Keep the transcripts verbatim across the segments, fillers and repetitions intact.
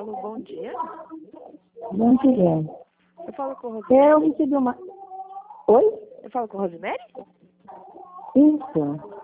Alô, bom dia. Bom dia. Eu falo com a Rosemary. Eu recebi uma... Oi? Eu falo com a Rosemary? Isso.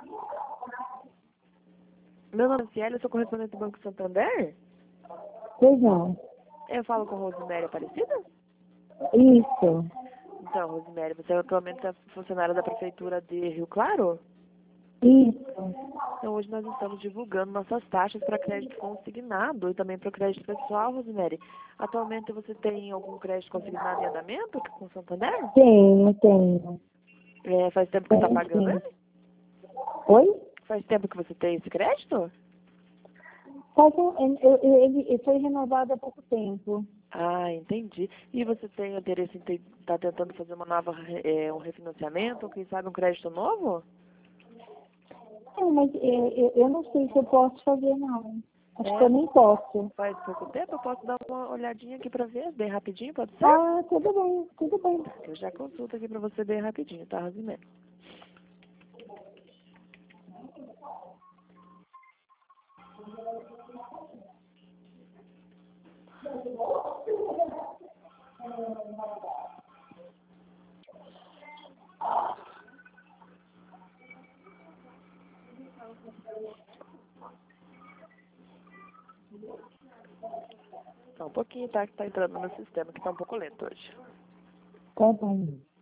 Meu nome é Cielo, eu sou correspondente do Banco Santander. Pois não. Eu falo com a Rosemary Aparecida? Isso. Então, Rosemary, você atualmente é funcionária da Prefeitura de Rio Claro? Isso. Então, hoje nós estamos divulgando nossas taxas para crédito consignado e também para o crédito pessoal, Rosemary. Atualmente você tem algum crédito consignado em andamento com o Santander? Tenho, tenho. É, faz tempo que está Tenho, pagando sim. ele? Oi? Faz tempo que você tem esse crédito? Faz um- eu- eu- Ele ele foi renovado há pouco tempo. Ah, entendi. E você tem interesse em estar tentando fazer uma nova, é, um refinanciamento ou quem sabe um crédito novo? É, mas é, eu, eu não sei se eu posso fazer, não. Acho É, que eu nem posso. faz pouco tempo, eu posso dar uma olhadinha aqui para ver, bem rapidinho, pode ser? Ah, tudo bem, tudo bem. Eu já consulto aqui para você bem rapidinho, tá, Rosimé? Só um pouquinho, tá? Que tá entrando no meu sistema, que tá um pouco lento hoje. Tá bom.